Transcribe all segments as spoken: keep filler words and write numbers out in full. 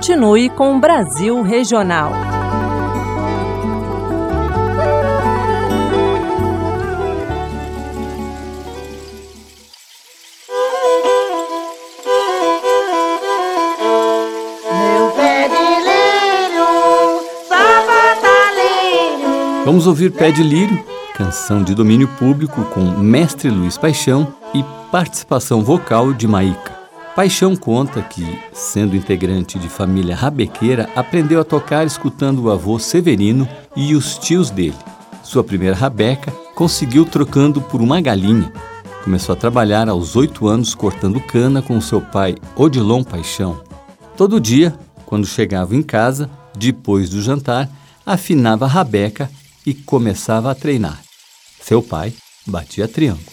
continue com o Brasil Regional. Vamos ouvir Pé de Lírio, canção de domínio público com Mestre Luiz Paixão e participação vocal de Maíca. Paixão conta que, sendo integrante de família rabequeira, aprendeu a tocar escutando o avô Severino e os tios dele. Sua primeira rabeca conseguiu trocando por uma galinha. Começou a trabalhar aos oito anos cortando cana com seu pai Odilon Paixão. Todo dia, quando chegava em casa, depois do jantar, afinava a rabeca e começava a treinar. Seu pai batia triângulo.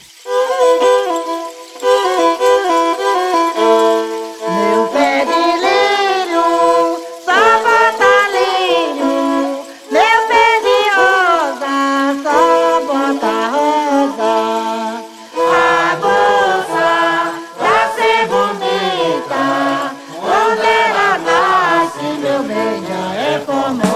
Meu pé de lírio, só bota lírio. Meu pé de rosa, só bota rosa. A moça, pra ser bonita, quando ela nasce, meu bem, já é famosa.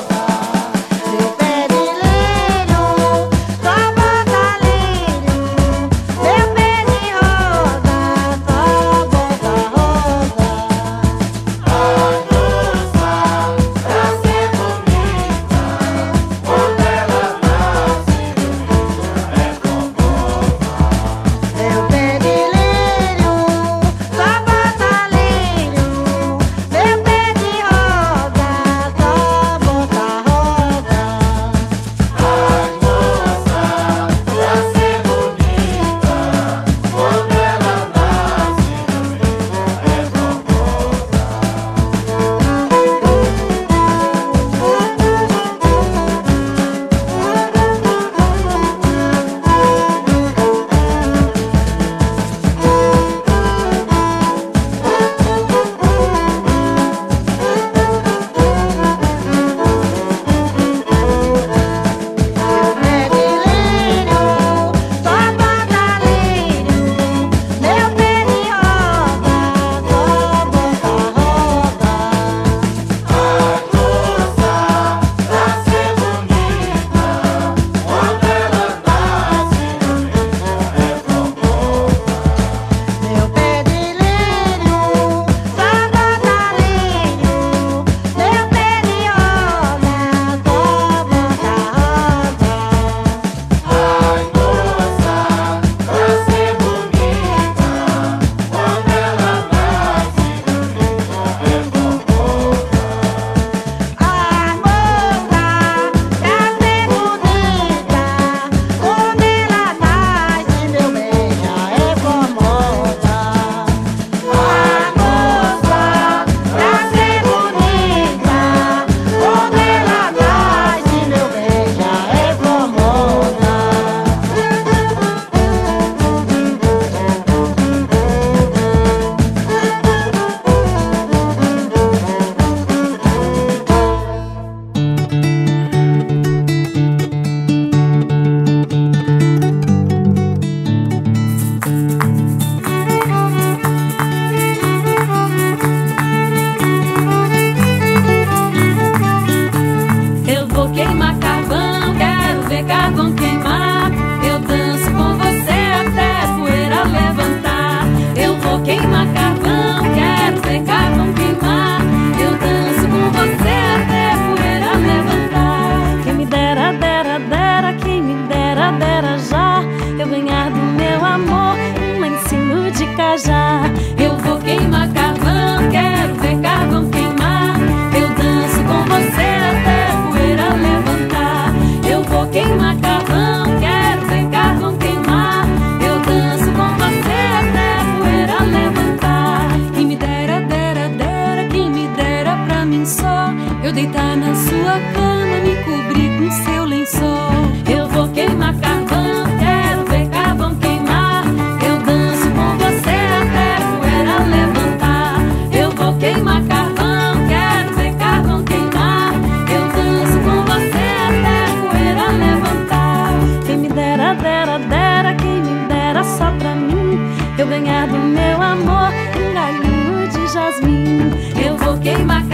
Eu vou queimar carvão, quero ver carvão queimar. Eu danço com você até a poeira levantar. Eu vou queimar carvão, quero ver carvão queimar. Eu danço com você até a poeira levantar. Quem me dera, dera, dera, quem me dera pra mim só eu deitar na sua cama, me cobrir com seu lençol. Eu vou queimar carvão, quero ver carvão queimar. Eu danço com você até a poeira levantar. Eu vou queimar carvão, quero ver carvão queimar. Eu danço com você até a poeira levantar. Quem me dera, dera, dera, quem me dera só pra mim eu ganhar do meu amor um galinho de jasmim. Eu vou queimar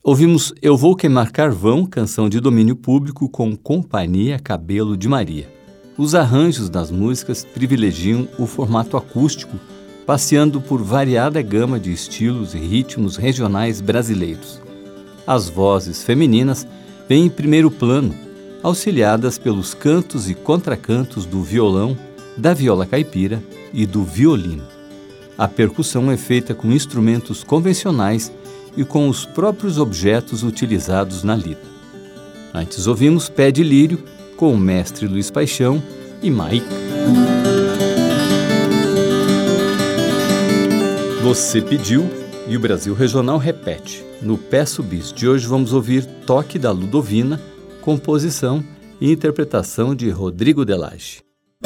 Ouvimos Eu Vou Queimar Carvão, canção de domínio público com Companhia Cabelo de Maria. Os arranjos das músicas privilegiam o formato acústico, passeando por variada gama de estilos e ritmos regionais brasileiros. As vozes femininas vêm em primeiro plano, auxiliadas pelos cantos e contracantos do violão, da viola caipira e do violino. A percussão é feita com instrumentos convencionais e com os próprios objetos utilizados na lida. Antes ouvimos Pé de Lírio, com o mestre Luiz Paixão e Maíca. Você pediu e o Brasil Regional repete. No Peço Bis de hoje vamos ouvir Toque da Ludovina, composição e interpretação de Rodrigo de Lage.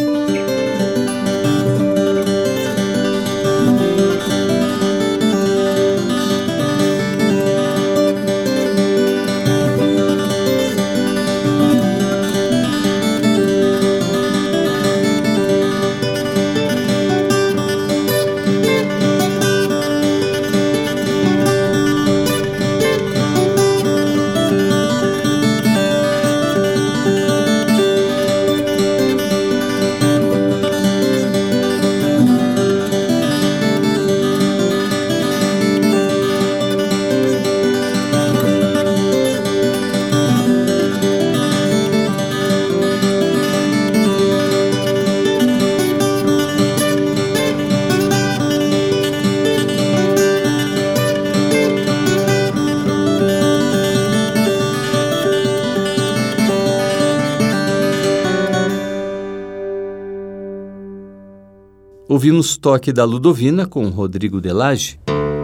Ouvimos Toque da Ludovina com Rodrigo de Lage.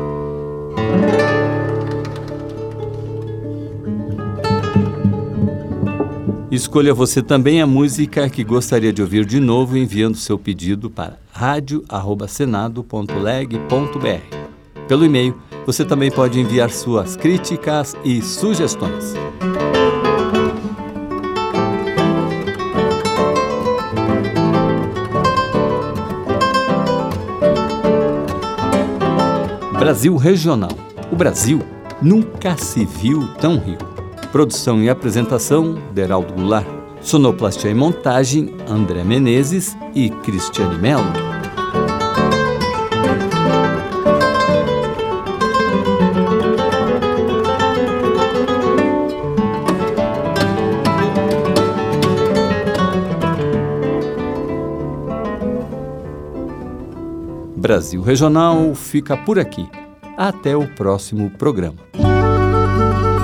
Escolha você também a música que gostaria de ouvir de novo, enviando seu pedido para rádio arroba senado ponto leg ponto br. Pelo e-mail, você também pode enviar suas críticas e sugestões. Brasil Regional. O Brasil nunca se viu tão rico. Produção e apresentação, Deraldo Goulart. Sonoplastia e montagem, André Menezes e Cristiane Mello. Brasil Regional fica por aqui. Até o próximo programa.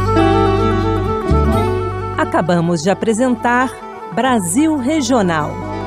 Acabamos de apresentar Brasil Regional.